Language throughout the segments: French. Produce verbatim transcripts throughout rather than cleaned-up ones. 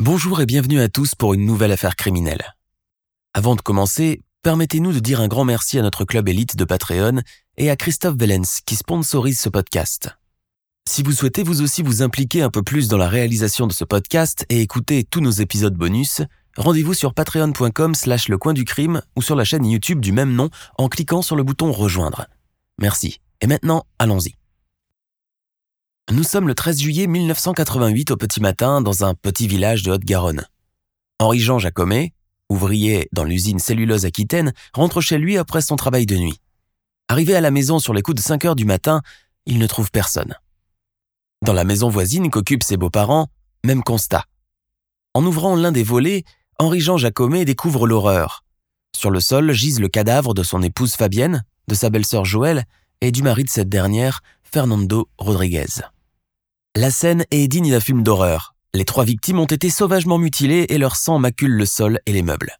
Bonjour et bienvenue à tous pour une nouvelle affaire criminelle. Avant de commencer, permettez-nous de dire un grand merci à notre club élite de Patreon et à Christophe Vellens qui sponsorise ce podcast. Si vous souhaitez vous aussi vous impliquer un peu plus dans la réalisation de ce podcast et écouter tous nos épisodes bonus, rendez-vous sur patreon.com slash le coin du crime ou sur la chaîne YouTube du même nom en cliquant sur le bouton rejoindre. Merci. Et maintenant, allons-y. Nous sommes le treize juillet mille neuf cent quatre-vingt-huit au petit matin dans un petit village de Haute-Garonne. Henri-Jean Jacomet, ouvrier dans l'usine Cellulose Aquitaine, rentre chez lui après son travail de nuit. Arrivé à la maison sur les coups de cinq heures du matin, il ne trouve personne. Dans la maison voisine qu'occupent ses beaux-parents, même constat. En ouvrant l'un des volets, Henri-Jean Jacomet découvre l'horreur. Sur le sol gisent le cadavre de son épouse Fabienne, de sa belle-sœur Joëlle et du mari de cette dernière, Fernando Rodriguez. La scène est digne d'un film d'horreur. Les trois victimes ont été sauvagement mutilées et leur sang macule le sol et les meubles.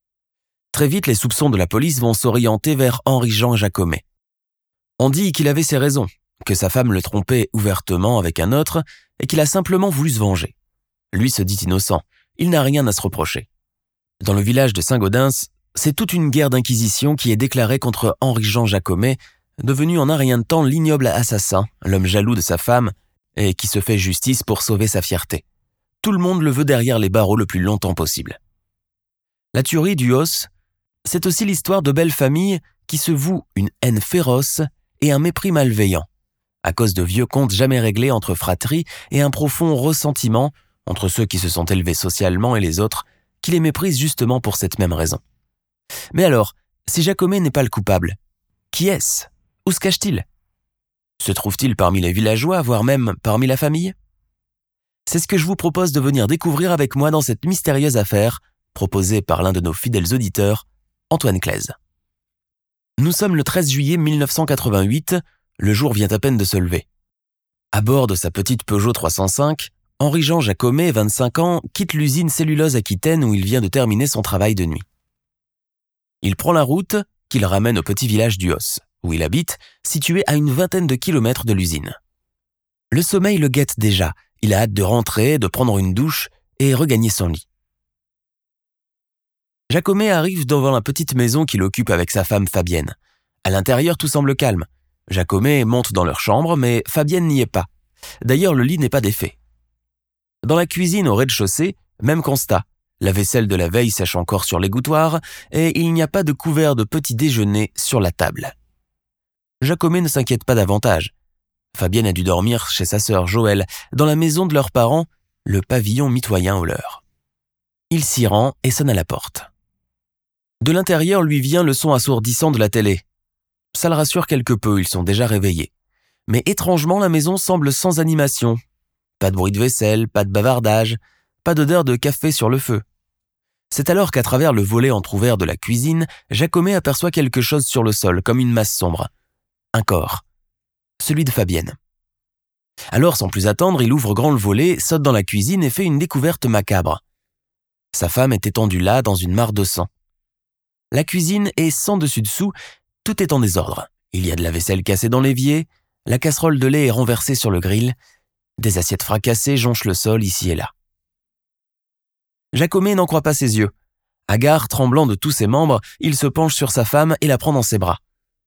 Très vite, les soupçons de la police vont s'orienter vers Henri-Jean Jacomet. On dit qu'il avait ses raisons, que sa femme le trompait ouvertement avec un autre et qu'il a simplement voulu se venger. Lui se dit innocent, il n'a rien à se reprocher. Dans le village de Saint-Gaudens, c'est toute une guerre d'inquisition qui est déclarée contre Henri-Jean Jacomet, devenu en un rien de temps l'ignoble assassin, l'homme jaloux de sa femme, et qui se fait justice pour sauver sa fierté. Tout le monde le veut derrière les barreaux le plus longtemps possible. La tuerie du Os, c'est aussi l'histoire de belles familles qui se vouent une haine féroce et un mépris malveillant, à cause de vieux comptes jamais réglés entre fratries et un profond ressentiment entre ceux qui se sont élevés socialement et les autres, qui les méprisent justement pour cette même raison. Mais alors, si Jacomet n'est pas le coupable, qui est-ce ? Où se cache-t-il ? Se trouve-t-il parmi les villageois, voire même parmi la famille ? C'est ce que je vous propose de venir découvrir avec moi dans cette mystérieuse affaire, proposée par l'un de nos fidèles auditeurs, Antoine Claise. Nous sommes le treize juillet mille neuf cent quatre-vingt-huit, le jour vient à peine de se lever. À bord de sa petite Peugeot trois cent cinq, Henri-Jean Jacomet, vingt-cinq ans, quitte l'usine Cellulose Aquitaine où il vient de terminer son travail de nuit. Il prend la route qui le ramène au petit village du Os, où il habite, situé à une vingtaine de kilomètres de l'usine. Le sommeil le guette déjà, il a hâte de rentrer, de prendre une douche et regagner son lit. Jacomet arrive devant la petite maison qu'il occupe avec sa femme Fabienne. À l'intérieur, tout semble calme. Jacomet monte dans leur chambre, mais Fabienne n'y est pas. D'ailleurs, le lit n'est pas défait. Dans la cuisine au rez-de-chaussée, même constat. La vaisselle de la veille sèche encore sur l'égouttoir et il n'y a pas de couvert de petit déjeuner sur la table. Jacomet ne s'inquiète pas davantage. Fabienne a dû dormir chez sa sœur Joëlle, dans la maison de leurs parents, le pavillon mitoyen au leur. Il s'y rend et sonne à la porte. De l'intérieur lui vient le son assourdissant de la télé. Ça le rassure quelque peu, ils sont déjà réveillés. Mais étrangement, la maison semble sans animation. Pas de bruit de vaisselle, pas de bavardage, pas d'odeur de café sur le feu. C'est alors qu'à travers le volet entrouvert de la cuisine, Jacomet aperçoit quelque chose sur le sol, comme une masse sombre. Un corps. Celui de Fabienne. Alors, sans plus attendre, il ouvre grand le volet, saute dans la cuisine et fait une découverte macabre. Sa femme est étendue là, dans une mare de sang. La cuisine est sans dessus-dessous, tout est en désordre. Il y a de la vaisselle cassée dans l'évier, la casserole de lait est renversée sur le grill, des assiettes fracassées jonchent le sol ici et là. Jacomet n'en croit pas ses yeux. Hagard, tremblant de tous ses membres, il se penche sur sa femme et la prend dans ses bras.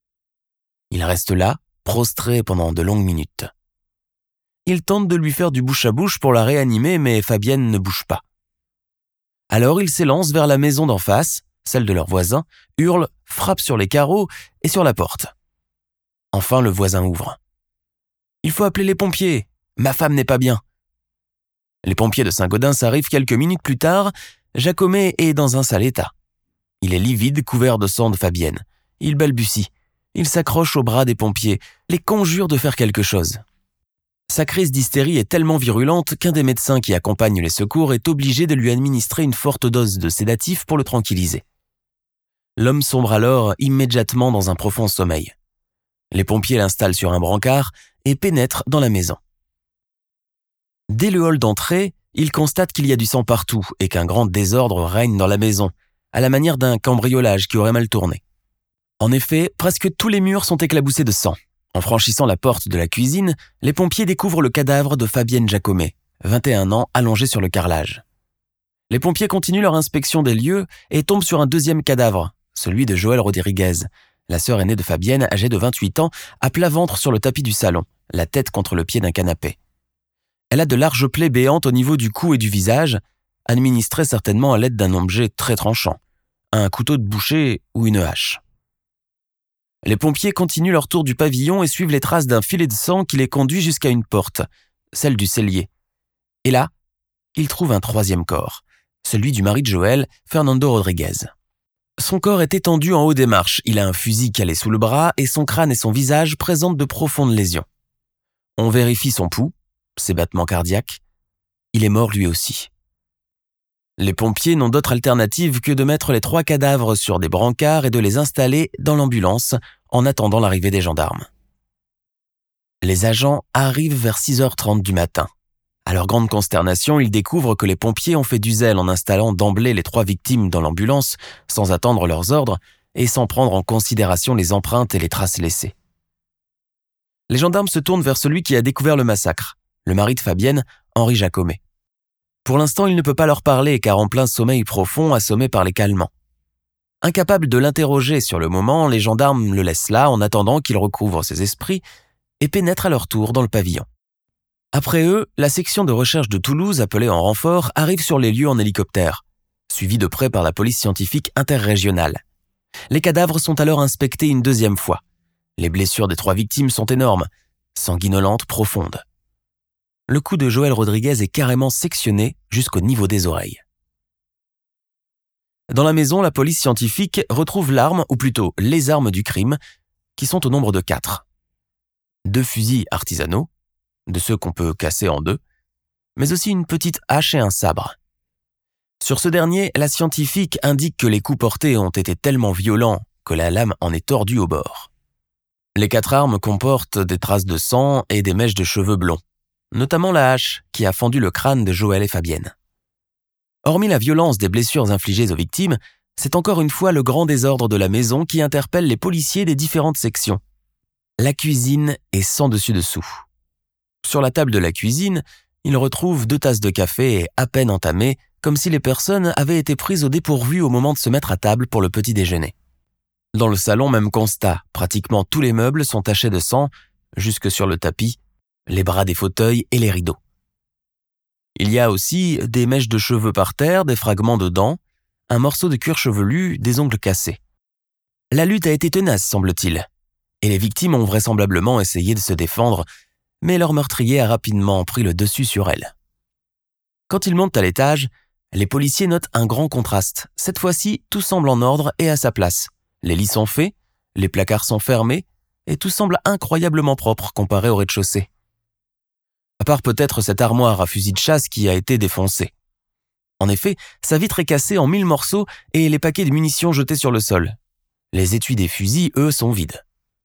Il reste là, prostré pendant de longues minutes. Il tente de lui faire du bouche à bouche pour la réanimer, mais Fabienne ne bouge pas. Alors il s'élance vers la maison d'en face, celle de leur voisin, hurle, frappe sur les carreaux et sur la porte. Enfin, le voisin ouvre. « Il faut appeler les pompiers, ma femme n'est pas bien. » Les pompiers de Saint-Gaudens arrivent quelques minutes plus tard. Jacomet est dans un sale état. Il est livide, couvert de sang de Fabienne. Il balbutie. Il s'accroche au bras des pompiers, les conjure de faire quelque chose. Sa crise d'hystérie est tellement virulente qu'un des médecins qui accompagne les secours est obligé de lui administrer une forte dose de sédatif pour le tranquilliser. L'homme sombre alors immédiatement dans un profond sommeil. Les pompiers l'installent sur un brancard et pénètrent dans la maison. Dès le hall d'entrée, il constate qu'il y a du sang partout et qu'un grand désordre règne dans la maison, à la manière d'un cambriolage qui aurait mal tourné. En effet, presque tous les murs sont éclaboussés de sang. En franchissant la porte de la cuisine, les pompiers découvrent le cadavre de Fabienne Jacomet, vingt et un ans, allongé sur le carrelage. Les pompiers continuent leur inspection des lieux et tombent sur un deuxième cadavre, celui de Joëlle Rodriguez, la sœur aînée de Fabienne, âgée de vingt-huit ans, à plat ventre sur le tapis du salon, la tête contre le pied d'un canapé. Elle a de larges plaies béantes au niveau du cou et du visage, administrées certainement à l'aide d'un objet très tranchant, un couteau de boucher ou une hache. Les pompiers continuent leur tour du pavillon et suivent les traces d'un filet de sang qui les conduit jusqu'à une porte, celle du cellier. Et là, ils trouvent un troisième corps, celui du mari de Joëlle, Fernando Rodriguez. Son corps est étendu en haut des marches, il a un fusil calé sous le bras et son crâne et son visage présentent de profondes lésions. On vérifie son pouls, ses battements cardiaques. Il est mort lui aussi. Les pompiers n'ont d'autre alternative que de mettre les trois cadavres sur des brancards et de les installer dans l'ambulance en attendant l'arrivée des gendarmes. Les agents arrivent vers six heures trente du matin. À leur grande consternation, ils découvrent que les pompiers ont fait du zèle en installant d'emblée les trois victimes dans l'ambulance sans attendre leurs ordres et sans prendre en considération les empreintes et les traces laissées. Les gendarmes se tournent vers celui qui a découvert le massacre, le mari de Fabienne, Henri Jacomet. Pour l'instant, il ne peut pas leur parler car en plein sommeil profond, assommé par les calmants. Incapables de l'interroger sur le moment, les gendarmes le laissent là en attendant qu'il recouvre ses esprits et pénètrent à leur tour dans le pavillon. Après eux, la section de recherche de Toulouse, appelée en renfort, arrive sur les lieux en hélicoptère, suivie de près par la police scientifique interrégionale. Les cadavres sont alors inspectés une deuxième fois. Les blessures des trois victimes sont énormes, sanguinolentes, profondes. Le cou de Joëlle Rodriguez est carrément sectionné jusqu'au niveau des oreilles. Dans la maison, la police scientifique retrouve l'arme, ou plutôt les armes du crime, qui sont au nombre de quatre. Deux fusils artisanaux, de ceux qu'on peut casser en deux, mais aussi une petite hache et un sabre. Sur ce dernier, la scientifique indique que les coups portés ont été tellement violents que la lame en est tordue au bord. Les quatre armes comportent des traces de sang et des mèches de cheveux blonds, notamment la hache qui a fendu le crâne de Joëlle et Fabienne. Hormis la violence des blessures infligées aux victimes, c'est encore une fois le grand désordre de la maison qui interpelle les policiers des différentes sections. La cuisine est sans dessus-dessous. Sur la table de la cuisine, ils retrouvent deux tasses de café à peine entamées, comme si les personnes avaient été prises au dépourvu au moment de se mettre à table pour le petit déjeuner. Dans le salon, même constat, pratiquement tous les meubles sont tachés de sang, jusque sur le tapis, les bras des fauteuils et les rideaux. Il y a aussi des mèches de cheveux par terre, des fragments de dents, un morceau de cuir chevelu, des ongles cassés. La lutte a été tenace, semble-t-il, et les victimes ont vraisemblablement essayé de se défendre, mais leur meurtrier a rapidement pris le dessus sur elles. Quand ils montent à l'étage, les policiers notent un grand contraste. Cette fois-ci, tout semble en ordre et à sa place. Les lits sont faits, les placards sont fermés, et tout semble incroyablement propre comparé au rez-de-chaussée. À part peut-être cette armoire à fusil de chasse qui a été défoncée. En effet, sa vitre est cassée en mille morceaux et les paquets de munitions jetés sur le sol. Les étuis des fusils, eux, sont vides.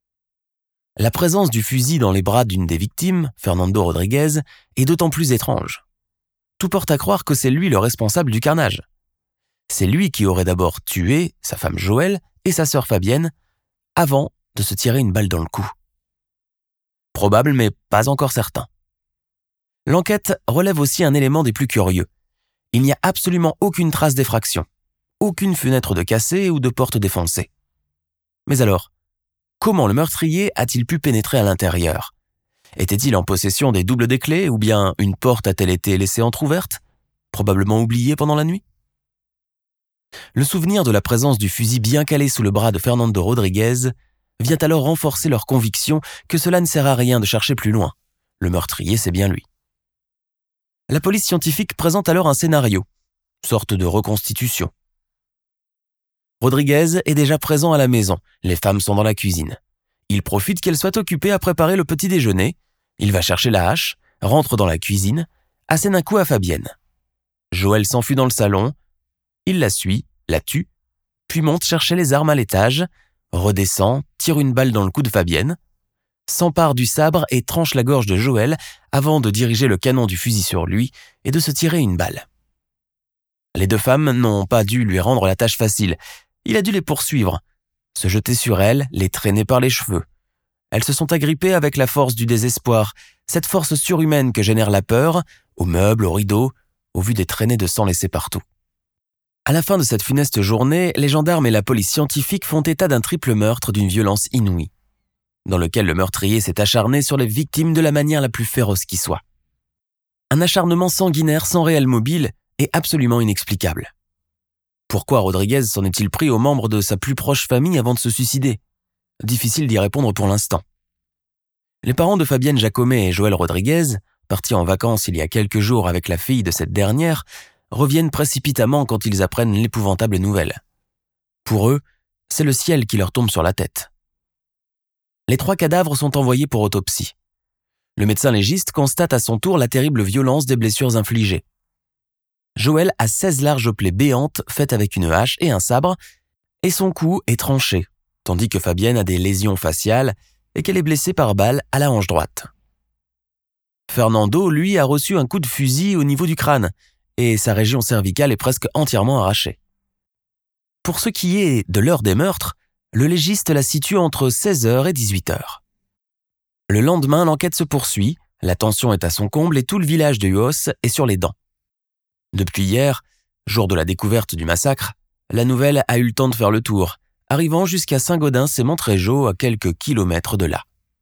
La présence du fusil dans les bras d'une des victimes, Fernando Rodriguez, est d'autant plus étrange. Tout porte à croire que c'est lui le responsable du carnage. C'est lui qui aurait d'abord tué sa femme Joëlle et sa sœur Fabienne, avant de se tirer une balle dans le cou. Probable, mais pas encore certain. L'enquête relève aussi un élément des plus curieux. Il n'y a absolument aucune trace d'effraction, aucune fenêtre de cassée ou de porte défoncée. Mais alors, comment le meurtrier a-t-il pu pénétrer à l'intérieur ? Était-il en possession des doubles des clés ou bien une porte a-t-elle été laissée entr'ouverte, probablement oubliée pendant la nuit ? Le souvenir de la présence du fusil bien calé sous le bras de Fernando Rodriguez vient alors renforcer leur conviction que cela ne sert à rien de chercher plus loin. Le meurtrier, c'est bien lui. La police scientifique présente alors un scénario, sorte de reconstitution. Rodriguez est déjà présent à la maison, les femmes sont dans la cuisine. Il profite qu'elles soient occupées à préparer le petit déjeuner, il va chercher la hache, rentre dans la cuisine, assène un coup à Fabienne. Joëlle s'enfuit dans le salon, il la suit, la tue, puis monte chercher les armes à l'étage, redescend, tire une balle dans le cou de Fabienne, s'empare du sabre et tranche la gorge de Joëlle avant de diriger le canon du fusil sur lui et de se tirer une balle. Les deux femmes n'ont pas dû lui rendre la tâche facile. Il a dû les poursuivre, se jeter sur elles, les traîner par les cheveux. Elles se sont agrippées avec la force du désespoir, cette force surhumaine que génère la peur, aux meubles, aux rideaux, au vu des traînées de sang laissées partout. À la fin de cette funeste journée, les gendarmes et la police scientifique font état d'un triple meurtre d'une violence inouïe, dans lequel le meurtrier s'est acharné sur les victimes de la manière la plus féroce qui soit. Un acharnement sanguinaire sans réel mobile et absolument inexplicable. Pourquoi Rodriguez s'en est-il pris aux membres de sa plus proche famille avant de se suicider ? Difficile d'y répondre pour l'instant. Les parents de Fabienne Jacomet et Joël Rodriguez, partis en vacances il y a quelques jours avec la fille de cette dernière, reviennent précipitamment quand ils apprennent l'épouvantable nouvelle. Pour eux, c'est le ciel qui leur tombe sur la tête. Les trois cadavres sont envoyés pour autopsie. Le médecin légiste constate à son tour la terrible violence des blessures infligées. Joël a seize larges plaies béantes faites avec une hache et un sabre, et son cou est tranché, tandis que Fabienne a des lésions faciales et qu'elle est blessée par balle à la hanche droite. Fernando, lui, a reçu un coup de fusil au niveau du crâne, et sa région cervicale est presque entièrement arrachée. Pour ce qui est de l'heure des meurtres, le légiste la situe entre seize heures et dix-huit heures. Le lendemain, l'enquête se poursuit, la tension est à son comble et tout le village de Huos est sur les dents. Depuis hier, jour de la découverte du massacre, la nouvelle a eu le temps de faire le tour, arrivant jusqu'à Saint-Gaudens et Montrégeau à quelques kilomètres de là.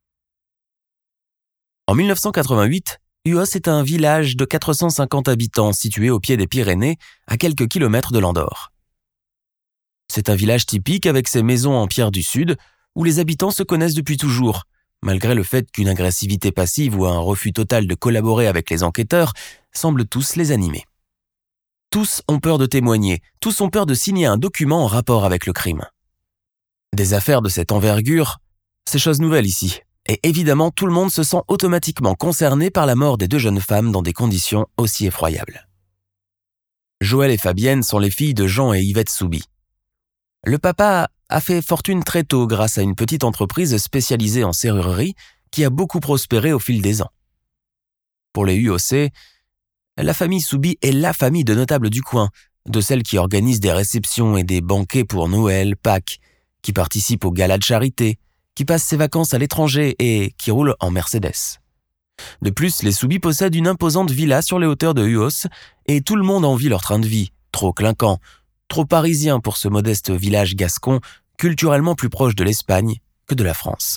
En mille neuf cent quatre-vingt-huit, Huos est un village de quatre cent cinquante habitants situé au pied des Pyrénées, à quelques kilomètres de l'Andorre. C'est un village typique avec ses maisons en pierre du Sud, où les habitants se connaissent depuis toujours, malgré le fait qu'une agressivité passive ou un refus total de collaborer avec les enquêteurs semblent tous les animer. Tous ont peur de témoigner, tous ont peur de signer un document en rapport avec le crime. Des affaires de cette envergure, c'est chose nouvelle ici. Et évidemment, tout le monde se sent automatiquement concerné par la mort des deux jeunes femmes dans des conditions aussi effroyables. Joël et Fabienne sont les filles de Jean et Yvette Souby. Le papa a fait fortune très tôt grâce à une petite entreprise spécialisée en serrurerie qui a beaucoup prospéré au fil des ans. Pour les Huosais, la famille Souby est la famille de notables du coin, de celles qui organisent des réceptions et des banquets pour Noël, Pâques, qui participent aux galas de charité, qui passe ses vacances à l'étranger et qui roule en Mercedes. De plus, les Souby possèdent une imposante villa sur les hauteurs de Huos et tout le monde envie leur train de vie, trop clinquant, trop parisien pour ce modeste village gascon, culturellement plus proche de l'Espagne que de la France.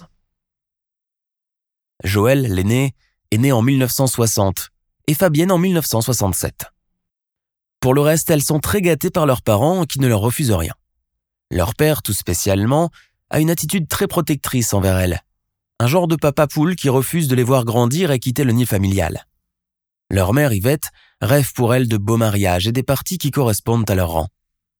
Joël, l'aîné, est né en mille neuf cent soixante et Fabienne en mille neuf cent soixante-sept. Pour le reste, elles sont très gâtées par leurs parents qui ne leur refusent rien. Leur père, tout spécialement, a une attitude très protectrice envers elles. Un genre de papa poule qui refuse de les voir grandir et quitter le nid familial. Leur mère, Yvette, rêve pour elles de beaux mariages et des parties qui correspondent à leur rang.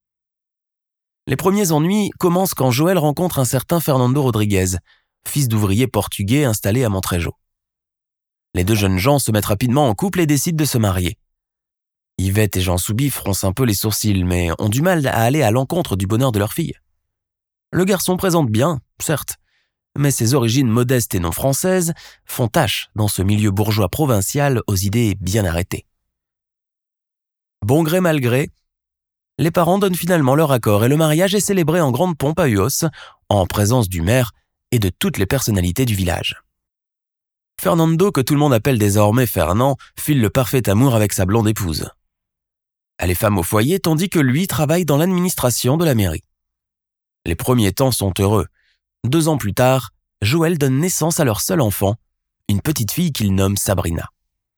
Les premiers ennuis commencent quand Joël rencontre un certain Fernando Rodriguez, fils d'ouvrier portugais installé à Montrégeau. Les deux jeunes gens se mettent rapidement en couple et décident de se marier. Yvette et Jean Souby froncent un peu les sourcils, mais ont du mal à aller à l'encontre du bonheur de leur fille. Le garçon présente bien, certes, mais ses origines modestes et non françaises font tache dans ce milieu bourgeois provincial aux idées bien arrêtées. Bon gré mal gré, les parents donnent finalement leur accord et le mariage est célébré en grande pompe à Huos, en présence du maire et de toutes les personnalités du village. Fernando, que tout le monde appelle désormais Fernand, file le parfait amour avec sa blonde épouse. Elle est femme au foyer tandis que lui travaille dans l'administration de la mairie. Les premiers temps sont heureux. Deux ans plus tard, Joël donne naissance à leur seul enfant, une petite fille qu'il nomme Sabrina.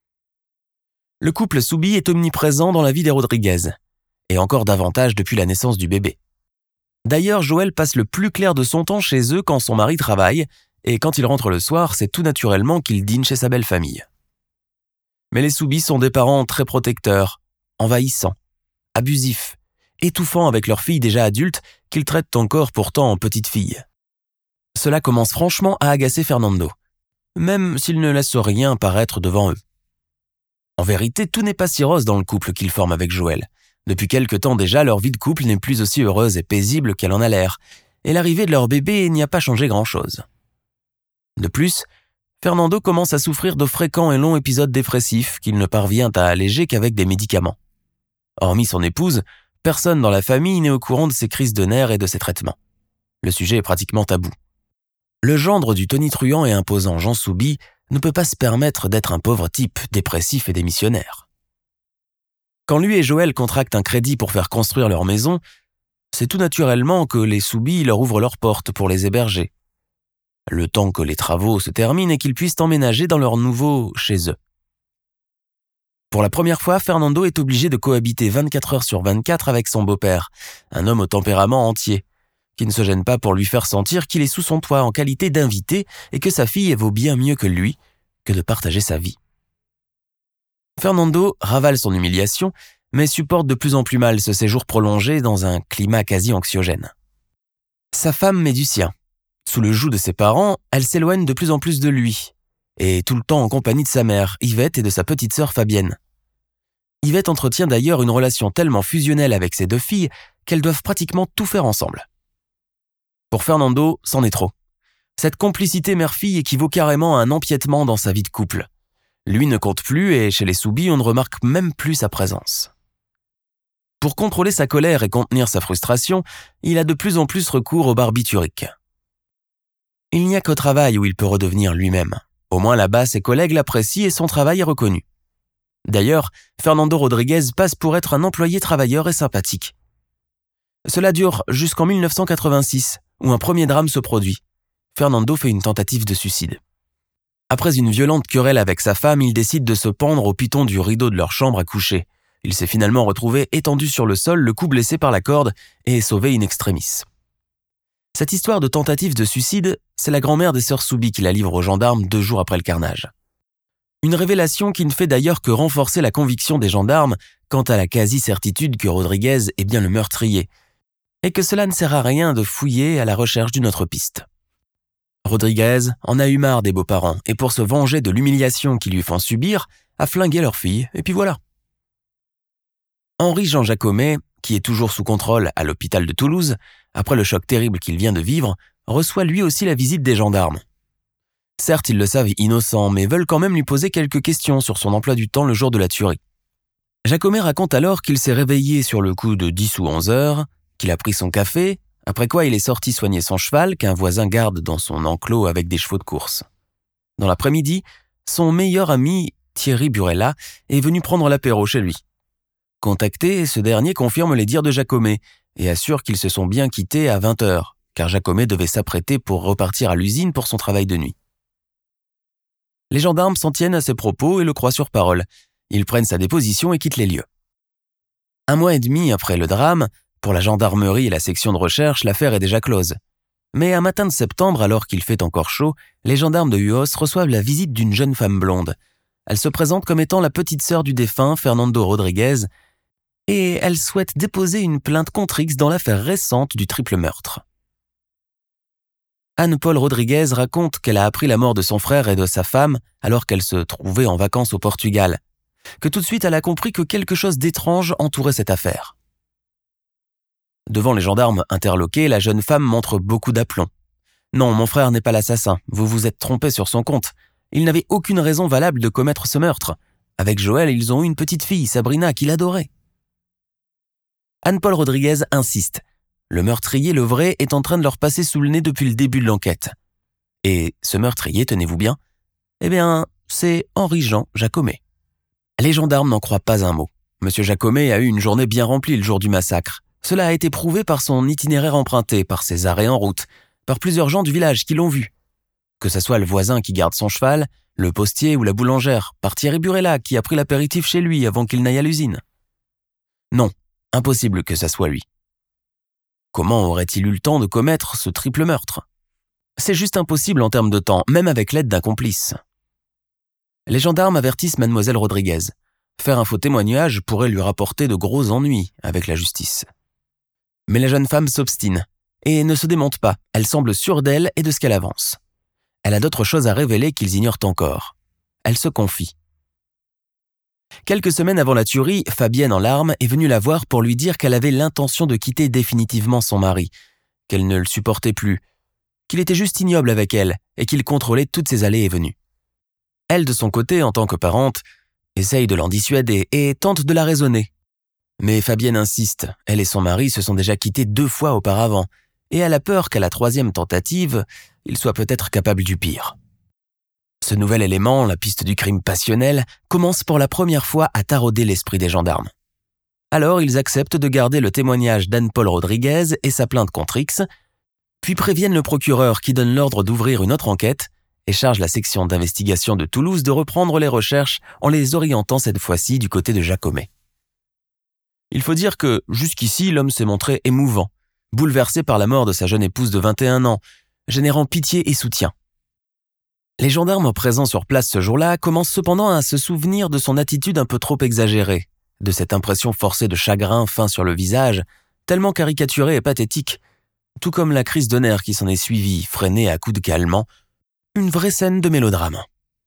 Le couple Souby est omniprésent dans la vie des Rodriguez, et encore davantage depuis la naissance du bébé. D'ailleurs, Joël passe le plus clair de son temps chez eux quand son mari travaille, et quand il rentre le soir, c'est tout naturellement qu'il dîne chez sa belle famille. Mais les Souby sont des parents très protecteurs, envahissants, abusifs, étouffant avec leur fille déjà adulte qu'ils traitent encore pourtant en petite fille. Cela commence franchement à agacer Fernando, même s'il ne laisse rien paraître devant eux. En vérité, tout n'est pas si rose dans le couple qu'ils forment avec Joël. Depuis quelque temps déjà, leur vie de couple n'est plus aussi heureuse et paisible qu'elle en a l'air, et l'arrivée de leur bébé n'y a pas changé grand-chose. De plus, Fernando commence à souffrir de fréquents et longs épisodes dépressifs qu'il ne parvient à alléger qu'avec des médicaments. Hormis son épouse, personne dans la famille n'est au courant de ses crises de nerfs et de ses traitements. Le sujet est pratiquement tabou. Le gendre du tonitruant et imposant Jean Souby ne peut pas se permettre d'être un pauvre type dépressif et démissionnaire. Quand lui et Joël contractent un crédit pour faire construire leur maison, c'est tout naturellement que les Soubis leur ouvrent leurs portes pour les héberger, le temps que les travaux se terminent et qu'ils puissent emménager dans leur nouveau chez eux. Pour la première fois, Fernando est obligé de cohabiter vingt-quatre heures sur vingt-quatre avec son beau-père, un homme au tempérament entier, qui ne se gêne pas pour lui faire sentir qu'il est sous son toit en qualité d'invité et que sa fille vaut bien mieux que lui que de partager sa vie. Fernando ravale son humiliation, mais supporte de plus en plus mal ce séjour prolongé dans un climat quasi anxiogène. Sa femme met du sien. Sous le joug de ses parents, elle s'éloigne de plus en plus de lui, et tout le temps en compagnie de sa mère, Yvette, et de sa petite sœur Fabienne. Yvette entretient d'ailleurs une relation tellement fusionnelle avec ses deux filles qu'elles doivent pratiquement tout faire ensemble. Pour Fernando, c'en est trop. Cette complicité mère-fille équivaut carrément à un empiètement dans sa vie de couple. Lui ne compte plus et chez les Soubis, on ne remarque même plus sa présence. Pour contrôler sa colère et contenir sa frustration, il a de plus en plus recours au barbiturique. Il n'y a qu'au travail où il peut redevenir lui-même. Au moins là-bas, ses collègues l'apprécient et son travail est reconnu. D'ailleurs, Fernando Rodriguez passe pour être un employé travailleur et sympathique. Cela dure jusqu'en mille neuf cent quatre-vingt-six, où un premier drame se produit. Fernando fait une tentative de suicide. Après une violente querelle avec sa femme, il décide de se pendre au piton du rideau de leur chambre à coucher. Il s'est finalement retrouvé étendu sur le sol, le cou blessé par la corde, et est sauvé in extremis. Cette histoire de tentative de suicide, c'est la grand-mère des sœurs Soubis qui la livre aux gendarmes deux jours après le carnage. Une révélation qui ne fait d'ailleurs que renforcer la conviction des gendarmes quant à la quasi-certitude que Rodriguez est bien le meurtrier, et que cela ne sert à rien de fouiller à la recherche d'une autre piste. Rodriguez en a eu marre des beaux-parents, et pour se venger de l'humiliation qu'ils lui font subir, a flingué leur fille, et puis voilà. Henri-Jean Jacomet, qui est toujours sous contrôle à l'hôpital de Toulouse, après le choc terrible qu'il vient de vivre, reçoit lui aussi la visite des gendarmes. Certes, ils le savent innocent, mais veulent quand même lui poser quelques questions sur son emploi du temps le jour de la tuerie. Jacomet raconte alors qu'il s'est réveillé sur le coup de dix ou onze heures, qu'il a pris son café, après quoi il est sorti soigner son cheval qu'un voisin garde dans son enclos avec des chevaux de course. Dans l'après-midi, son meilleur ami, Thierry Burella, est venu prendre l'apéro chez lui. Contacté, ce dernier confirme les dires de Jacomet et assure qu'ils se sont bien quittés à vingt heures, car Jacomet devait s'apprêter pour repartir à l'usine pour son travail de nuit. Les gendarmes s'en tiennent à ses propos et le croient sur parole. Ils prennent sa déposition et quittent les lieux. Un mois et demi après le drame, pour la gendarmerie et la section de recherche, l'affaire est déjà close. Mais un matin de septembre, alors qu'il fait encore chaud, les gendarmes de Uos reçoivent la visite d'une jeune femme blonde. Elle se présente comme étant la petite sœur du défunt, Fernando Rodriguez, et elle souhaite déposer une plainte contre X dans l'affaire récente du triple meurtre. Anne-Paul Rodriguez raconte qu'elle a appris la mort de son frère et de sa femme alors qu'elle se trouvait en vacances au Portugal, que tout de suite elle a compris que quelque chose d'étrange entourait cette affaire. Devant les gendarmes interloqués, la jeune femme montre beaucoup d'aplomb. « Non, mon frère n'est pas l'assassin, vous vous êtes trompé sur son compte. Il n'avait aucune raison valable de commettre ce meurtre. Avec Joël, ils ont eu une petite fille, Sabrina, qu'il adorait. » Anne-Paul Rodriguez insiste. Le meurtrier, le vrai, est en train de leur passer sous le nez depuis le début de l'enquête. Et ce meurtrier, tenez-vous bien, eh bien, c'est Henri-Jean Jacomet. Les gendarmes n'en croient pas un mot. Monsieur Jacomet a eu une journée bien remplie le jour du massacre. Cela a été prouvé par son itinéraire emprunté, par ses arrêts en route, par plusieurs gens du village qui l'ont vu. Que ce soit le voisin qui garde son cheval, le postier ou la boulangère, par Thierry Burella qui a pris l'apéritif chez lui avant qu'il n'aille à l'usine. Non, impossible que ça soit lui. Comment aurait-il eu le temps de commettre ce triple meurtre ? C'est juste impossible en termes de temps, même avec l'aide d'un complice. Les gendarmes avertissent mademoiselle Rodriguez. Faire un faux témoignage pourrait lui rapporter de gros ennuis avec la justice. Mais la jeune femme s'obstine et ne se démonte pas. Elle semble sûre d'elle et de ce qu'elle avance. Elle a d'autres choses à révéler qu'ils ignorent encore. Elle se confie. Quelques semaines avant la tuerie, Fabienne en larmes est venue la voir pour lui dire qu'elle avait l'intention de quitter définitivement son mari, qu'elle ne le supportait plus, qu'il était juste ignoble avec elle et qu'il contrôlait toutes ses allées et venues. Elle, de son côté, en tant que parente, essaye de l'en dissuader et tente de la raisonner. Mais Fabienne insiste, elle et son mari se sont déjà quittés deux fois auparavant, et elle a peur qu'à la troisième tentative, il soit peut-être capable du pire. Ce nouvel élément, la piste du crime passionnel, commence pour la première fois à tarauder l'esprit des gendarmes. Alors ils acceptent de garder le témoignage d'Anne-Paul Rodriguez et sa plainte contre X, puis préviennent le procureur qui donne l'ordre d'ouvrir une autre enquête et charge la section d'investigation de Toulouse de reprendre les recherches en les orientant cette fois-ci du côté de Jacomet. Il faut dire que, jusqu'ici, l'homme s'est montré émouvant, bouleversé par la mort de sa jeune épouse de vingt et un ans, générant pitié et soutien. Les gendarmes présents sur place ce jour-là commencent cependant à se souvenir de son attitude un peu trop exagérée, de cette impression forcée de chagrin feint sur le visage, tellement caricaturée et pathétique, tout comme la crise de nerfs qui s'en est suivie, freinée à coups de calmant, une vraie scène de mélodrame.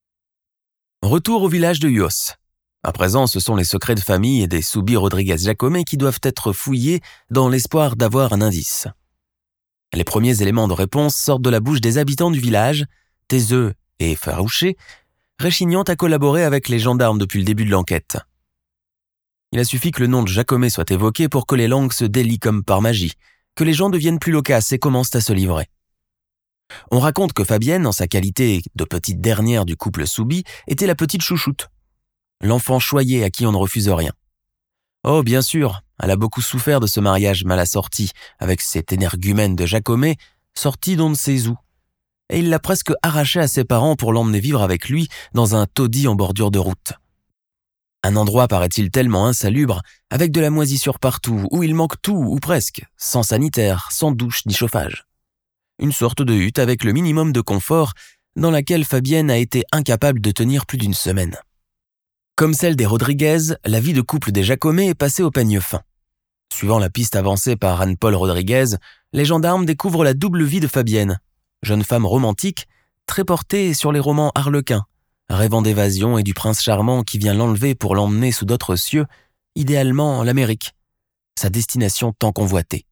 Retour au village de Huos. À présent, ce sont les secrets de famille des Soubi Rodriguez-Jacomet qui doivent être fouillés dans l'espoir d'avoir un indice. Les premiers éléments de réponse sortent de la bouche des habitants du village, taiseux et effarouchés, réchignant à collaborer avec les gendarmes depuis le début de l'enquête. Il a suffi que le nom de Jacomet soit évoqué pour que les langues se délient comme par magie, que les gens deviennent plus loquaces et commencent à se livrer. On raconte que Fabienne, en sa qualité de petite dernière du couple Soubi, était la petite chouchoute, l'enfant choyé à qui on ne refuse rien. Oh, bien sûr, elle a beaucoup souffert de ce mariage mal assorti, avec cet énergumène de Jacomet, sorti d'on ne sait où, et il l'a presque arraché à ses parents pour l'emmener vivre avec lui dans un taudis en bordure de route. Un endroit paraît-il tellement insalubre, avec de la moisissure partout, où il manque tout ou presque, sans sanitaire, sans douche ni chauffage. Une sorte de hutte avec le minimum de confort, dans laquelle Fabienne a été incapable de tenir plus d'une semaine. Comme celle des Rodriguez, la vie de couple des Jacomet est passée au peigne fin. Suivant la piste avancée par Anne-Paul Rodriguez, les gendarmes découvrent la double vie de Fabienne, jeune femme romantique, très portée sur les romans harlequins, rêvant d'évasion et du prince charmant qui vient l'enlever pour l'emmener sous d'autres cieux, idéalement l'Amérique, sa destination tant convoitée.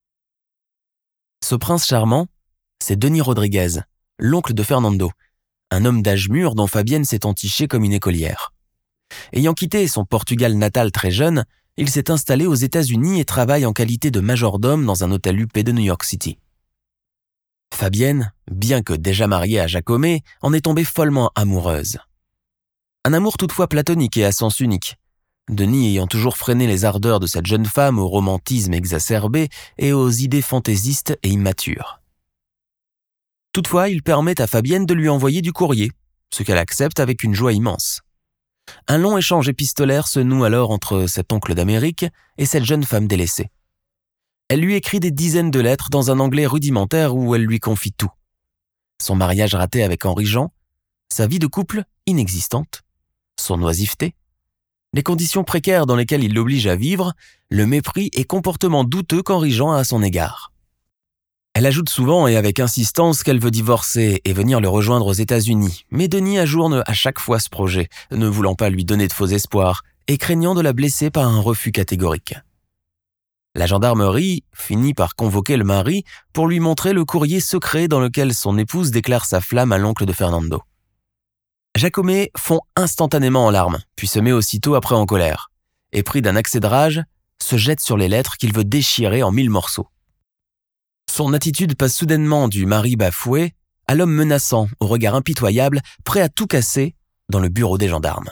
Ce prince charmant, c'est Denis Rodriguez, l'oncle de Fernando, un homme d'âge mûr dont Fabienne s'est entichée comme une écolière. Ayant quitté son Portugal natal très jeune, il s'est installé aux États-Unis et travaille en qualité de majordome dans un hôtel huppé de New York City. Fabienne, bien que déjà mariée à Jacomet, en est tombée follement amoureuse. Un amour toutefois platonique et à sens unique, Denis ayant toujours freiné les ardeurs de cette jeune femme au romantisme exacerbé et aux idées fantaisistes et immatures. Toutefois, il permet à Fabienne de lui envoyer du courrier, ce qu'elle accepte avec une joie immense. Un long échange épistolaire se noue alors entre cet oncle d'Amérique et cette jeune femme délaissée. Elle lui écrit des dizaines de lettres dans un anglais rudimentaire où elle lui confie tout. Son mariage raté avec Henri Jean, sa vie de couple inexistante, son oisiveté, les conditions précaires dans lesquelles il l'oblige à vivre, le mépris et comportement douteux qu'Henri Jean a à son égard. Elle ajoute souvent et avec insistance qu'elle veut divorcer et venir le rejoindre aux États-Unis, mais Denis ajourne à chaque fois ce projet, ne voulant pas lui donner de faux espoirs et craignant de la blesser par un refus catégorique. La gendarmerie finit par convoquer le mari pour lui montrer le courrier secret dans lequel son épouse déclare sa flamme à l'oncle de Fernando. Jacomet fond instantanément en larmes, puis se met aussitôt après en colère, et pris d'un accès de rage, se jette sur les lettres qu'il veut déchirer en mille morceaux. Son attitude passe soudainement du mari bafoué à l'homme menaçant, au regard impitoyable, prêt à tout casser dans le bureau des gendarmes.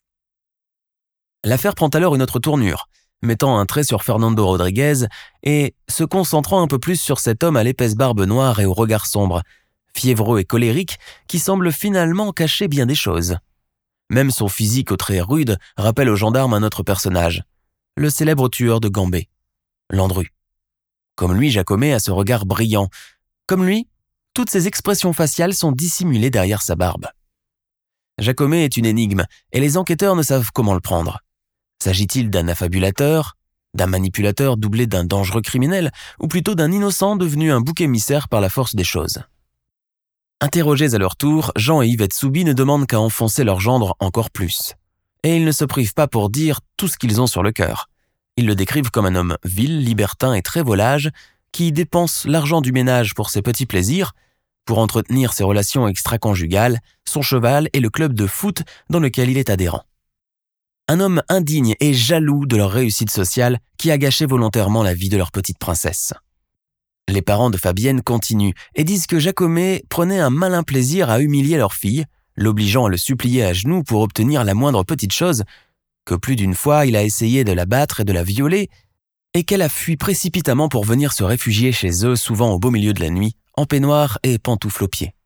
L'affaire prend alors une autre tournure, mettant un trait sur Fernando Rodriguez et se concentrant un peu plus sur cet homme à l'épaisse barbe noire et au regard sombre, fiévreux et colérique, qui semble finalement cacher bien des choses. Même son physique aux traits rudes rappelle aux gendarmes un autre personnage, le célèbre tueur de Gambé, Landru. Comme lui, Jacomet a ce regard brillant. Comme lui, toutes ses expressions faciales sont dissimulées derrière sa barbe. Jacomet est une énigme, et les enquêteurs ne savent comment le prendre. S'agit-il d'un affabulateur, d'un manipulateur doublé d'un dangereux criminel, ou plutôt d'un innocent devenu un bouc émissaire par la force des choses? Interrogés à leur tour, Jean et Yvette Soubi ne demandent qu'à enfoncer leur gendre encore plus. Et ils ne se privent pas pour dire tout ce qu'ils ont sur le cœur. Ils le décrivent comme un homme vil, libertin et très volage, qui dépense l'argent du ménage pour ses petits plaisirs, pour entretenir ses relations extra-conjugales, son cheval et le club de foot dans lequel il est adhérent. Un homme indigne et jaloux de leur réussite sociale qui a gâché volontairement la vie de leur petite princesse. Les parents de Fabienne continuent et disent que Jacomet prenait un malin plaisir à humilier leur fille, l'obligeant à le supplier à genoux pour obtenir la moindre petite chose, que plus d'une fois il a essayé de la battre et de la violer, et qu'elle a fui précipitamment pour venir se réfugier chez eux, souvent au beau milieu de la nuit, en peignoir et pantoufles aux pieds.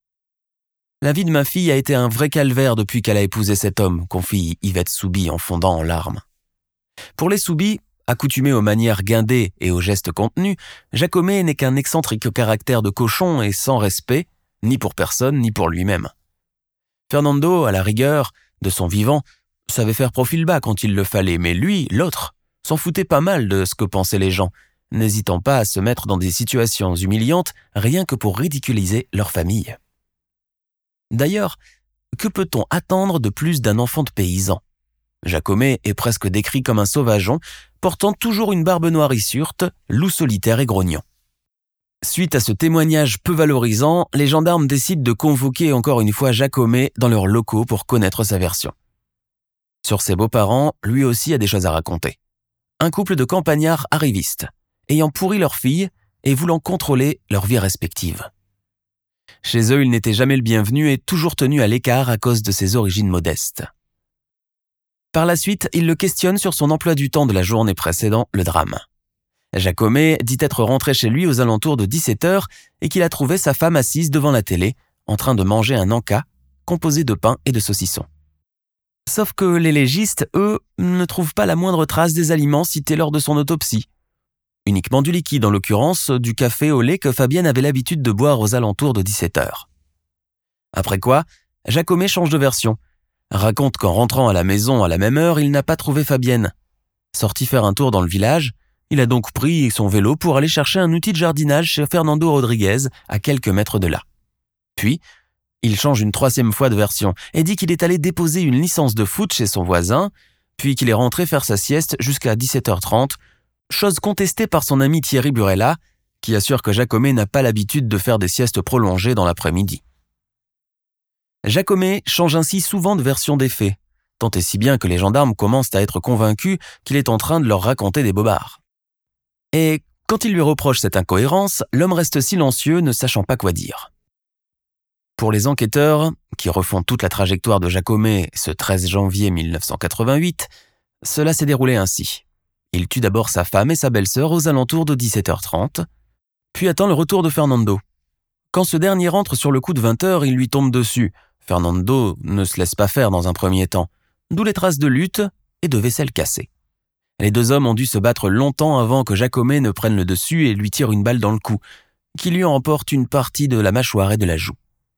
La vie de ma fille a été un vrai calvaire depuis qu'elle a épousé cet homme, confie Yvette Souby en fondant en larmes. Pour les Souby, accoutumés aux manières guindées et aux gestes contenus, Jacomet n'est qu'un excentrique au caractère de cochon et sans respect, ni pour personne ni pour lui-même. Fernando, à la rigueur, de son vivant, savait faire profil bas quand il le fallait, mais lui, l'autre, s'en foutait pas mal de ce que pensaient les gens, n'hésitant pas à se mettre dans des situations humiliantes rien que pour ridiculiser leur famille. D'ailleurs, que peut-on attendre de plus d'un enfant de paysan ? Jacomet est presque décrit comme un sauvageon, portant toujours une barbe noirissante, loup solitaire et grognon. Suite à ce témoignage peu valorisant, les gendarmes décident de convoquer encore une fois Jacomet dans leurs locaux pour connaître sa version. Sur ses beaux-parents, lui aussi a des choses à raconter. Un couple de campagnards arrivistes, ayant pourri leur fille et voulant contrôler leur vie respective. Chez eux, il n'était jamais le bienvenu et toujours tenu à l'écart à cause de ses origines modestes. Par la suite, il le questionne sur son emploi du temps de la journée précédant le drame. Jacomet dit être rentré chez lui aux alentours de dix-sept heures et qu'il a trouvé sa femme assise devant la télé, en train de manger un encas composé de pain et de saucisson. Sauf que les légistes, eux, ne trouvent pas la moindre trace des aliments cités lors de son autopsie. Uniquement du liquide, en l'occurrence du café au lait que Fabienne avait l'habitude de boire aux alentours de dix-sept heures. Après quoi, Jacomet change de version, raconte qu'en rentrant à la maison à la même heure, il n'a pas trouvé Fabienne. Sorti faire un tour dans le village, il a donc pris son vélo pour aller chercher un outil de jardinage chez Fernando Rodriguez, à quelques mètres de là. Puis, il change une troisième fois de version et dit qu'il est allé déposer une licence de foot chez son voisin, puis qu'il est rentré faire sa sieste jusqu'à dix-sept heures trente, chose contestée par son ami Thierry Burella, qui assure que Jacomet n'a pas l'habitude de faire des siestes prolongées dans l'après-midi. Jacomet change ainsi souvent de version des faits, tant et si bien que les gendarmes commencent à être convaincus qu'il est en train de leur raconter des bobards. Et quand ils lui reprochent cette incohérence, l'homme reste silencieux, ne sachant pas quoi dire. Pour les enquêteurs, qui refont toute la trajectoire de Jacomet ce treize janvier mille neuf cent quatre-vingt-huit, cela s'est déroulé ainsi. Il tue d'abord sa femme et sa belle-sœur aux alentours de dix-sept heures trente, puis attend le retour de Fernando. Quand ce dernier rentre sur le coup de vingt heures, il lui tombe dessus. Fernando ne se laisse pas faire dans un premier temps, d'où les traces de lutte et de vaisselle cassée. Les deux hommes ont dû se battre longtemps avant que Jacomet ne prenne le dessus et lui tire une balle dans le cou, qui lui emporte une partie de la mâchoire et de la joue.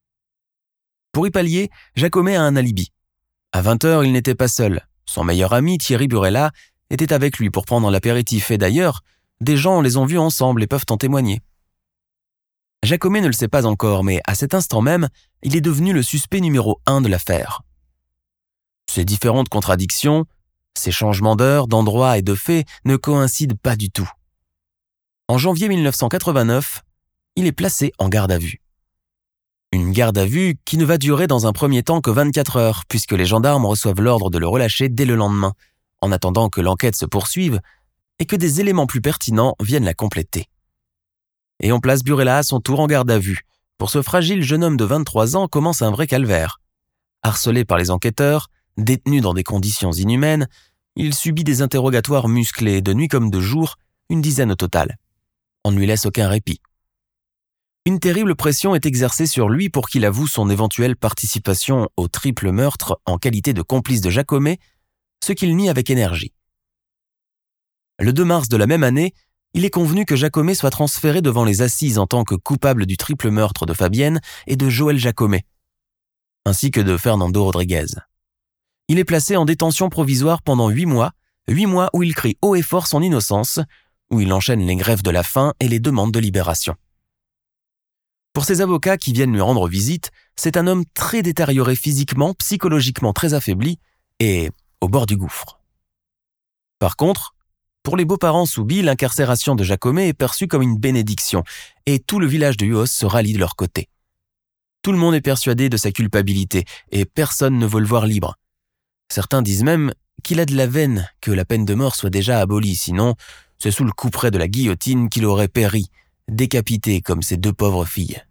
Pour y pallier, Jacomet a un alibi. À vingt heures, il n'était pas seul. Son meilleur ami, Thierry Burella, était avec lui pour prendre l'apéritif et d'ailleurs, des gens les ont vus ensemble et peuvent en témoigner. Jacomet ne le sait pas encore, mais à cet instant même, il est devenu le suspect numéro un de l'affaire. Ces différentes contradictions, ces changements d'heure, d'endroit et de faits ne coïncident pas du tout. En janvier mille neuf cent quatre-vingt-neuf, il est placé en garde à vue. Une garde à vue qui ne va durer dans un premier temps que vingt-quatre heures, puisque les gendarmes reçoivent l'ordre de le relâcher dès le lendemain, en attendant que l'enquête se poursuive et que des éléments plus pertinents viennent la compléter. Et on place Burella à son tour en garde à vue. Pour ce fragile jeune homme de vingt-trois ans commence un vrai calvaire. Harcelé par les enquêteurs, détenu dans des conditions inhumaines, il subit des interrogatoires musclés de nuit comme de jour, une dizaine au total. On ne lui laisse aucun répit. Une terrible pression est exercée sur lui pour qu'il avoue son éventuelle participation au triple meurtre en qualité de complice de Jacomet, ce qu'il nie avec énergie. Le deux mars de la même année, il est convenu que Jacomet soit transféré devant les assises en tant que coupable du triple meurtre de Fabienne et de Joël Jacomet, ainsi que de Fernando Rodriguez. Il est placé en détention provisoire pendant huit mois, huit mois où il crie haut et fort son innocence, où il enchaîne les grèves de la faim et les demandes de libération. Pour ses avocats qui viennent lui rendre visite, c'est un homme très détérioré physiquement, psychologiquement très affaibli et au bord du gouffre. Par contre, pour les beaux-parents Souby, l'incarcération de Jacomet est perçue comme une bénédiction et tout le village de Huos se rallie de leur côté. Tout le monde est persuadé de sa culpabilité et personne ne veut le voir libre. Certains disent même qu'il a de la veine que la peine de mort soit déjà abolie, sinon c'est sous le couperet de la guillotine qu'il aurait péri, décapité comme ses deux pauvres filles.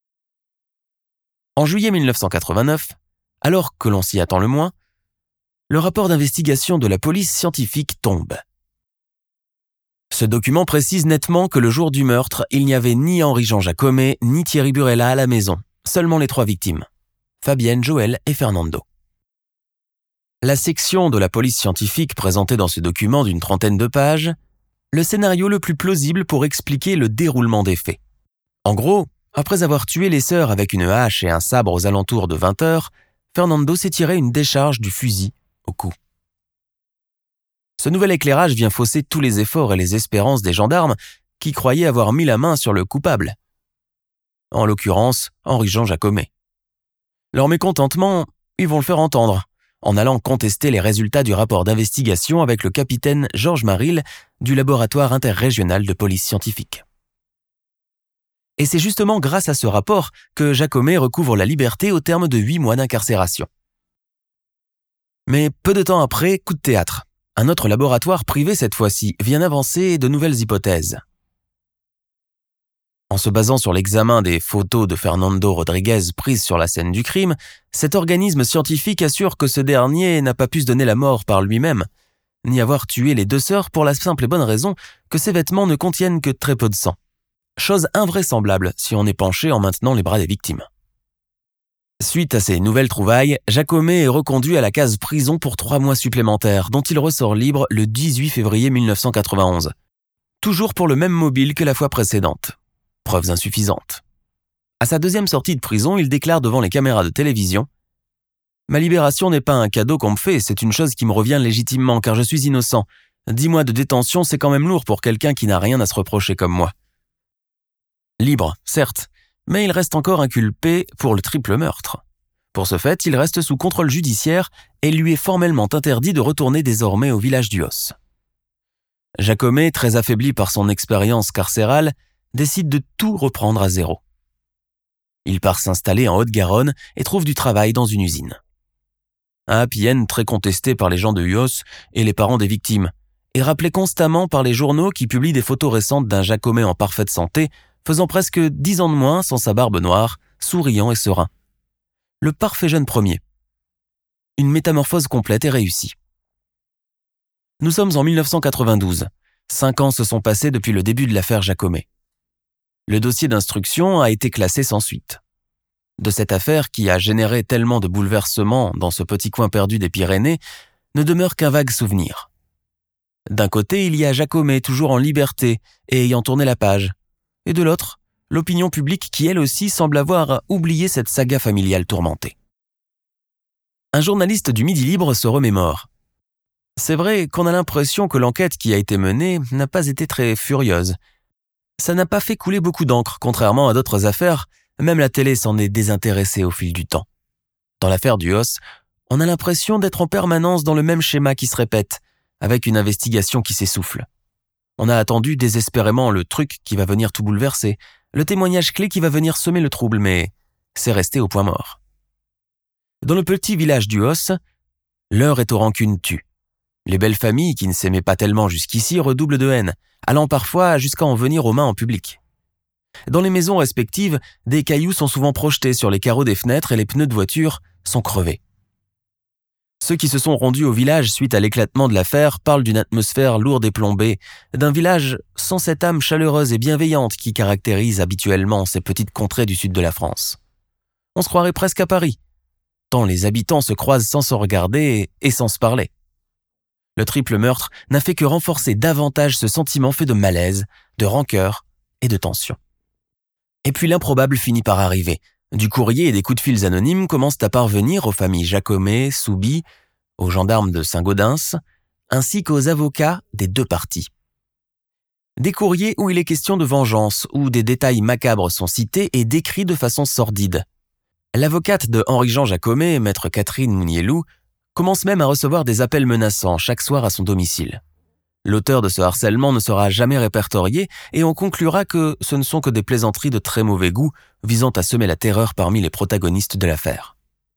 En juillet mille neuf cent quatre-vingt-neuf, alors que l'on s'y attend le moins, le rapport d'investigation de la police scientifique tombe. Ce document précise nettement que le jour du meurtre, il n'y avait ni Henri-Jean Jacomet ni Thierry Burella à la maison, seulement les trois victimes, Fabienne, Joël et Fernando. La section de la police scientifique présentée dans ce document d'une trentaine de pages, le scénario le plus plausible pour expliquer le déroulement des faits. En gros, après avoir tué les sœurs avec une hache et un sabre aux alentours de vingt heures, Fernando s'est tiré une décharge du fusil au cou. Ce nouvel éclairage vient fausser tous les efforts et les espérances des gendarmes qui croyaient avoir mis la main sur le coupable. En l'occurrence, Henri-Jean Jacomet. Leur mécontentement, ils vont le faire entendre, en allant contester les résultats du rapport d'investigation avec le capitaine Georges Maril du laboratoire interrégional de police scientifique. Et c'est justement grâce à ce rapport que Jacomet recouvre la liberté au terme de huit mois d'incarcération. Mais peu de temps après, coup de théâtre. Un autre laboratoire privé cette fois-ci vient avancer de nouvelles hypothèses. En se basant sur l'examen des photos de Fernando Rodriguez prises sur la scène du crime, cet organisme scientifique assure que ce dernier n'a pas pu se donner la mort par lui-même, ni avoir tué les deux sœurs pour la simple et bonne raison que ses vêtements ne contiennent que très peu de sang. Chose invraisemblable si on est penché en maintenant les bras des victimes. Suite à ces nouvelles trouvailles, Jacomet est reconduit à la case prison pour trois mois supplémentaires, dont il ressort libre le dix-huit février mille neuf cent quatre-vingt-onze. Toujours pour le même mobile que la fois précédente. Preuves insuffisantes. À sa deuxième sortie de prison, il déclare devant les caméras de télévision « Ma libération n'est pas un cadeau qu'on me fait, c'est une chose qui me revient légitimement car je suis innocent. Dix mois de détention, c'est quand même lourd pour quelqu'un qui n'a rien à se reprocher comme moi. » Libre, certes, mais il reste encore inculpé pour le triple meurtre. Pour ce fait, il reste sous contrôle judiciaire et il lui est formellement interdit de retourner désormais au village du Os. Jacomet, très affaibli par son expérience carcérale, décide de tout reprendre à zéro. Il part s'installer en Haute-Garonne et trouve du travail dans une usine. Un happy end très contesté par les gens de Uos et les parents des victimes, et rappelé constamment par les journaux qui publient des photos récentes d'un Jacomet en parfaite santé, faisant presque dix ans de moins sans sa barbe noire, souriant et serein. Le parfait jeune premier. Une métamorphose complète et réussie. Nous sommes en mille neuf cent quatre-vingt-douze. Cinq ans se sont passés depuis le début de l'affaire Jacomet. Le dossier d'instruction a été classé sans suite. De cette affaire qui a généré tellement de bouleversements dans ce petit coin perdu des Pyrénées, ne demeure qu'un vague souvenir. D'un côté, il y a Jacomet toujours en liberté et ayant tourné la page. Et de l'autre, l'opinion publique qui elle aussi semble avoir oublié cette saga familiale tourmentée. Un journaliste du Midi Libre se remémore. C'est vrai qu'on a l'impression que l'enquête qui a été menée n'a pas été très furieuse. Ça n'a pas fait couler beaucoup d'encre, contrairement à d'autres affaires, même la télé s'en est désintéressée au fil du temps. Dans l'affaire du Os, on a l'impression d'être en permanence dans le même schéma qui se répète, avec une investigation qui s'essouffle. On a attendu désespérément le truc qui va venir tout bouleverser, le témoignage clé qui va venir semer le trouble, mais c'est resté au point mort. Dans le petit village du Os, l'heure est aux rancunes tues. Les belles familles qui ne s'aimaient pas tellement jusqu'ici redoublent de haine, allant parfois jusqu'à en venir aux mains en public. Dans les maisons respectives, des cailloux sont souvent projetés sur les carreaux des fenêtres et les pneus de voiture sont crevés. Ceux qui se sont rendus au village suite à l'éclatement de l'affaire parlent d'une atmosphère lourde et plombée, d'un village sans cette âme chaleureuse et bienveillante qui caractérise habituellement ces petites contrées du sud de la France. On se croirait presque à Paris, tant les habitants se croisent sans se regarder et sans se parler. Le triple meurtre n'a fait que renforcer davantage ce sentiment fait de malaise, de rancœur et de tension. Et puis l'improbable finit par arriver. Du courrier et des coups de fils anonymes commencent à parvenir aux familles Jacomet, Soubi, aux gendarmes de Saint-Gaudens, ainsi qu'aux avocats des deux parties. Des courriers où il est question de vengeance, où des détails macabres sont cités et décrits de façon sordide. L'avocate de Henri-Jean Jacomet, maître Catherine Mounielou, commence même à recevoir des appels menaçants chaque soir à son domicile. L'auteur de ce harcèlement ne sera jamais répertorié et on conclura que ce ne sont que des plaisanteries de très mauvais goût visant à semer la terreur parmi les protagonistes de l'affaire.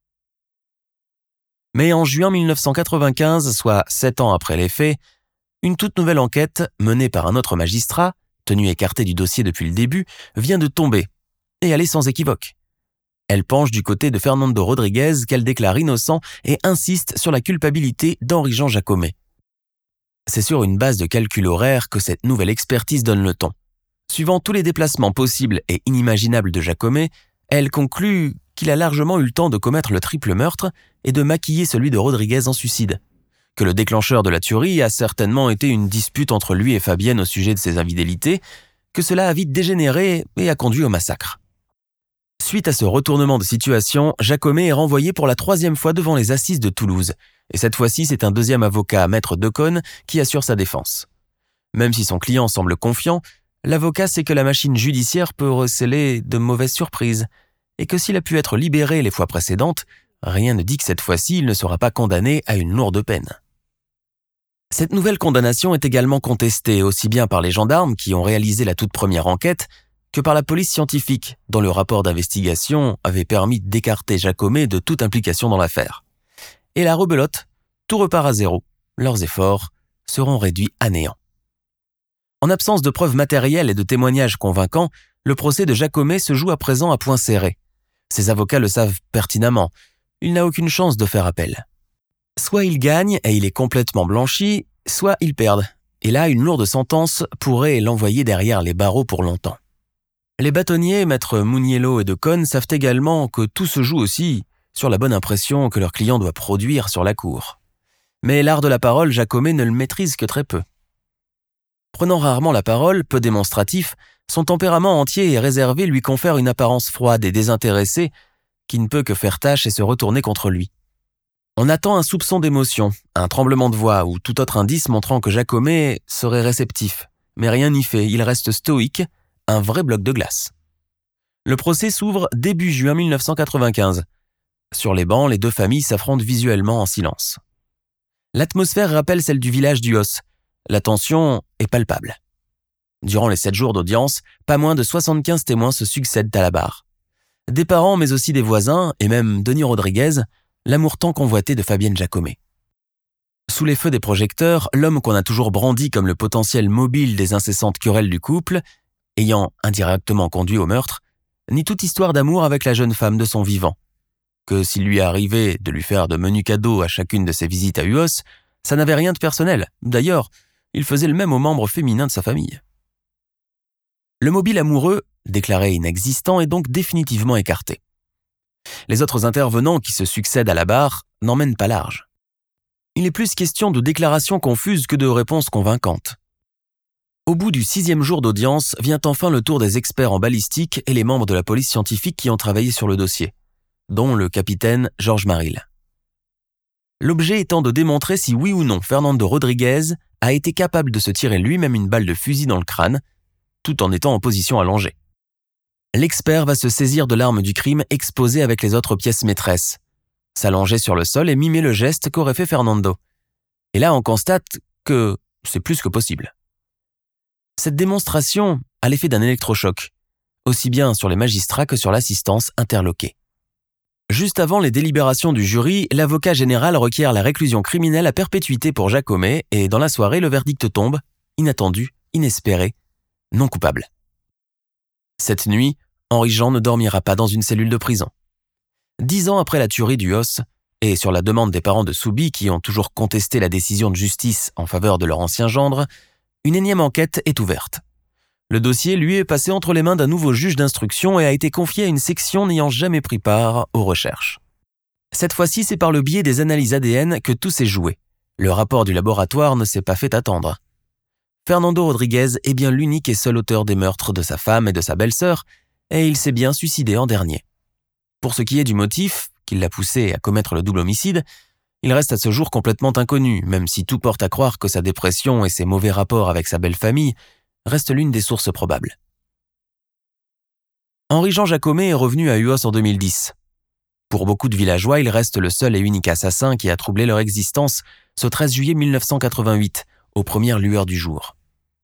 Mais en juin mille neuf cent quatre-vingt-quinze, soit sept ans après les faits, une toute nouvelle enquête, menée par un autre magistrat, tenu écarté du dossier depuis le début, vient de tomber, et elle est sans équivoque. Elle penche du côté de Fernando Rodriguez qu'elle déclare innocent et insiste sur la culpabilité d'Henri-Jean Jacomet. C'est sur une base de calcul horaire que cette nouvelle expertise donne le ton. Suivant tous les déplacements possibles et inimaginables de Jacomet, elle conclut qu'il a largement eu le temps de commettre le triple meurtre et de maquiller celui de Rodriguez en suicide, que le déclencheur de la tuerie a certainement été une dispute entre lui et Fabienne au sujet de ses infidélités, que cela a vite dégénéré et a conduit au massacre. Suite à ce retournement de situation, Jacomet est renvoyé pour la troisième fois devant les assises de Toulouse, et cette fois-ci c'est un deuxième avocat, Maître Decaune, qui assure sa défense. Même si son client semble confiant, l'avocat sait que la machine judiciaire peut receler de mauvaises surprises, et que s'il a pu être libéré les fois précédentes, rien ne dit que cette fois-ci il ne sera pas condamné à une lourde peine. Cette nouvelle condamnation est également contestée aussi bien par les gendarmes qui ont réalisé la toute première enquête que par la police scientifique, dont le rapport d'investigation avait permis d'écarter Jacomet de toute implication dans l'affaire. Et la rebelote, tout repart à zéro. Leurs efforts seront réduits à néant. En absence de preuves matérielles et de témoignages convaincants, le procès de Jacomet se joue à présent à point serré. Ses avocats le savent pertinemment. Il n'a aucune chance de faire appel. Soit il gagne et il est complètement blanchi, soit il perd. Et là, une lourde sentence pourrait l'envoyer derrière les barreaux pour longtemps. Les bâtonniers, maîtres Mouniello et Decaune, savent également que tout se joue aussi sur la bonne impression que leur client doit produire sur la cour. Mais l'art de la parole, Jacomet ne le maîtrise que très peu. Prenant rarement la parole, peu démonstratif, son tempérament entier et réservé lui confère une apparence froide et désintéressée qui ne peut que faire tâche et se retourner contre lui. On attend un soupçon d'émotion, un tremblement de voix ou tout autre indice montrant que Jacomet serait réceptif. Mais rien n'y fait, il reste stoïque, un vrai bloc de glace. Le procès s'ouvre début juin mille neuf cent quatre-vingt-quinze. Sur les bancs, les deux familles s'affrontent visuellement en silence. L'atmosphère rappelle celle du village d'Uos. La tension est palpable. Durant les sept jours d'audience, pas moins de soixante-quinze témoins se succèdent à la barre. Des parents, mais aussi des voisins, et même Denis Rodriguez, l'amour tant convoité de Fabienne Jacomet. Sous les feux des projecteurs, l'homme qu'on a toujours brandi comme le potentiel mobile des incessantes querelles du couple, ayant indirectement conduit au meurtre, nie toute histoire d'amour avec la jeune femme de son vivant. Que s'il lui arrivait de lui faire de menus cadeaux à chacune de ses visites à Uos, ça n'avait rien de personnel. D'ailleurs, il faisait le même aux membres féminins de sa famille. Le mobile amoureux, déclaré inexistant, est donc définitivement écarté. Les autres intervenants qui se succèdent à la barre n'emmènent pas large. Il est plus question de déclarations confuses que de réponses convaincantes. Au bout du sixième jour d'audience, vient enfin le tour des experts en balistique et les membres de la police scientifique qui ont travaillé sur le dossier, dont le capitaine Georges Maril. L'objet étant de démontrer si oui ou non Fernando Rodriguez a été capable de se tirer lui-même une balle de fusil dans le crâne, tout en étant en position allongée. L'expert va se saisir de l'arme du crime exposée avec les autres pièces maîtresses, s'allonger sur le sol et mimer le geste qu'aurait fait Fernando. Et là, on constate que c'est plus que possible. Cette démonstration a l'effet d'un électrochoc, aussi bien sur les magistrats que sur l'assistance interloquée. Juste avant les délibérations du jury, l'avocat général requiert la réclusion criminelle à perpétuité pour Jacomet et dans la soirée, le verdict tombe, inattendu, inespéré, non coupable. Cette nuit, Henri-Jean ne dormira pas dans une cellule de prison. Dix ans après la tuerie d'Uos, et sur la demande des parents de Soubi qui ont toujours contesté la décision de justice en faveur de leur ancien gendre, une énième enquête est ouverte. Le dossier, lui, est passé entre les mains d'un nouveau juge d'instruction et a été confié à une section n'ayant jamais pris part aux recherches. Cette fois-ci, c'est par le biais des analyses A D N que tout s'est joué. Le rapport du laboratoire ne s'est pas fait attendre. Fernando Rodriguez est bien l'unique et seul auteur des meurtres de sa femme et de sa belle-sœur, et il s'est bien suicidé en dernier. Pour ce qui est du motif, qui l'a poussé à commettre le double homicide, il reste à ce jour complètement inconnu, même si tout porte à croire que sa dépression et ses mauvais rapports avec sa belle-famille restent l'une des sources probables. Henri-Jean Jacomet est revenu à Uos en deux mille dix. Pour beaucoup de villageois, il reste le seul et unique assassin qui a troublé leur existence ce treize juillet mille neuf cent quatre-vingt-huit, aux premières lueurs du jour.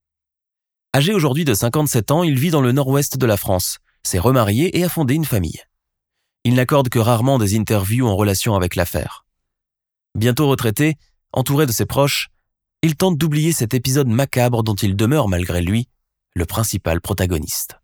Âgé aujourd'hui de cinquante-sept ans, il vit dans le nord-ouest de la France, s'est remarié et a fondé une famille. Il n'accorde que rarement des interviews en relation avec l'affaire. Bientôt retraité, entouré de ses proches, il tente d'oublier cet épisode macabre dont il demeure malgré lui le principal protagoniste.